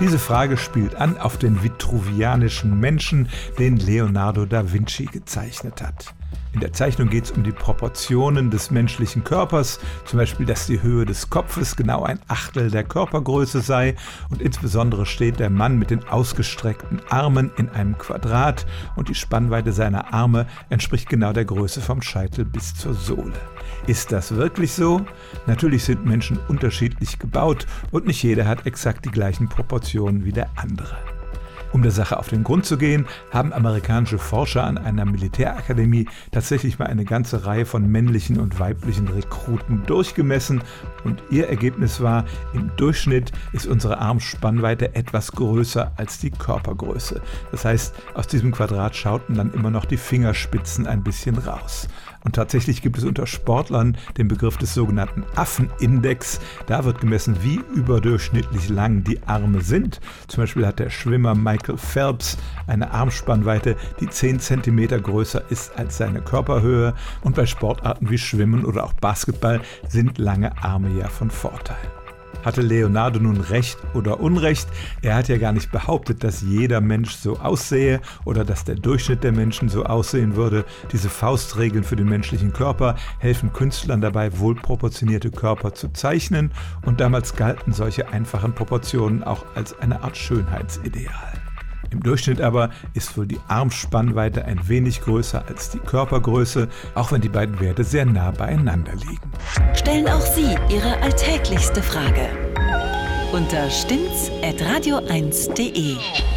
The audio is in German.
Diese Frage spielt an auf den vitruvianischen Menschen, den Leonardo da Vinci gezeichnet hat. In der Zeichnung geht es um die Proportionen des menschlichen Körpers, zum Beispiel, dass die Höhe des Kopfes genau 1/8 der Körpergröße sei und insbesondere steht der Mann mit den ausgestreckten Armen in einem Quadrat und die Spannweite seiner Arme entspricht genau der Größe vom Scheitel bis zur Sohle. Ist das wirklich so? Natürlich sind Menschen unterschiedlich gebaut und nicht jeder hat exakt die gleichen Proportionen wie der andere. Um der Sache auf den Grund zu gehen, haben amerikanische Forscher an einer Militärakademie tatsächlich mal eine ganze Reihe von männlichen und weiblichen Rekruten durchgemessen und ihr Ergebnis war, im Durchschnitt ist unsere Armspannweite etwas größer als die Körpergröße. Das heißt, aus diesem Quadrat schauten dann immer noch die Fingerspitzen ein bisschen raus. Und tatsächlich gibt es unter Sportlern den Begriff des sogenannten Affenindex. Da wird gemessen, wie überdurchschnittlich lang die Arme sind. Zum Beispiel hat der Schwimmer Michael Phelps eine Armspannweite, die 10 cm größer ist als seine Körperhöhe. Und bei Sportarten wie Schwimmen oder auch Basketball sind lange Arme ja von Vorteil. Hatte Leonardo nun Recht oder Unrecht? Er hat ja gar nicht behauptet, dass jeder Mensch so aussehe oder dass der Durchschnitt der Menschen so aussehen würde. Diese Faustregeln für den menschlichen Körper helfen Künstlern dabei, wohlproportionierte Körper zu zeichnen und damals galten solche einfachen Proportionen auch als eine Art Schönheitsideal. Im Durchschnitt aber ist wohl die Armspannweite ein wenig größer als die Körpergröße, auch wenn die beiden Werte sehr nah beieinander liegen. Stellen auch Sie Ihre alltäglichste Frage unter stimmt's@radio1.de.